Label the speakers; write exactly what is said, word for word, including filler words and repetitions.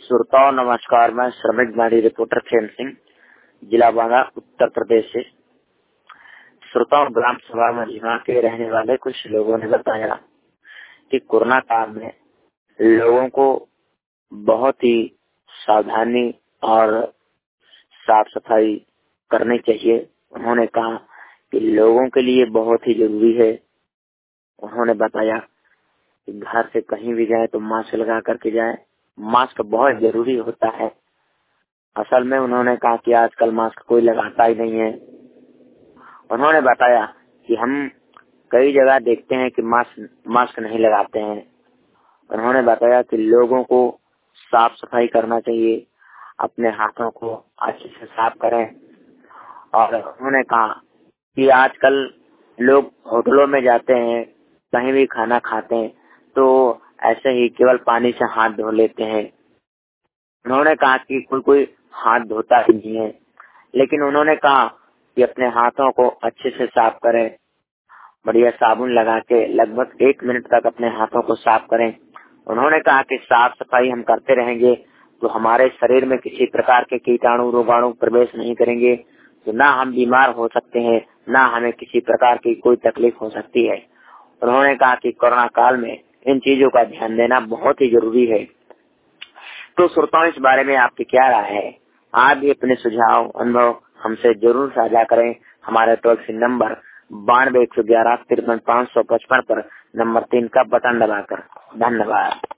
Speaker 1: श्रोताओं नमस्कार। मैं श्रमिक गाड़ी रिपोर्टर खेम सिंह, जिला बांदा, उत्तर प्रदेश से। श्रोताओं, ग्राम सभा मझिमा के रहने वाले कुछ लोगों ने बताया कि कोरोना काल में लोगों को बहुत ही सावधानी और साफ सफाई करनी चाहिए। उन्होंने कहा कि लोगों के लिए बहुत ही जरूरी है। उन्होंने बताया कि घर से कहीं भी जाए तो मास्क लगा करके जाए। मास्क बहुत जरूरी होता है। असल में उन्होंने कहा कि आजकल मास्क कोई लगाता ही नहीं है। उन्होंने बताया कि हम कई जगह देखते हैं कि मास्क मास्क नहीं लगाते हैं। उन्होंने बताया कि लोगों को साफ सफाई करना चाहिए, अपने हाथों को अच्छे से साफ करें। और उन्होंने कहा कि आजकल लोग होटलों में जाते हैं, कहीं भी खाना खाते हैं तो ऐसे ही केवल पानी से हाथ धो लेते हैं। उन्होंने कहा कि कोई कोई हाथ धोता ही नहीं है, लेकिन उन्होंने कहा कि अपने हाथों को अच्छे से साफ करें, बढ़िया साबुन लगा के लगभग एक मिनट तक अपने हाथों को साफ करें। उन्होंने कहा कि साफ सफाई हम करते रहेंगे तो हमारे शरीर में किसी प्रकार के कीटाणु रोगाणु प्रवेश नहीं करेंगे, तो ना हम बीमार हो सकते हैं, ना हमें किसी प्रकार की कोई तकलीफ हो सकती है। उन्होंने कहा कि कोरोना काल में इन चीजों का ध्यान देना बहुत ही जरूरी है। तो श्रोताओं, इस बारे में आपकी क्या राय है? आप भी अपने सुझाव अनुभव हमसे जरूर साझा करें। हमारे टोल फ्री नंबर बानवे एक सौ ग्यारह तिरपन पाँच सौ पचपन पर नंबर तीन का बटन दबाकर। धन्यवाद।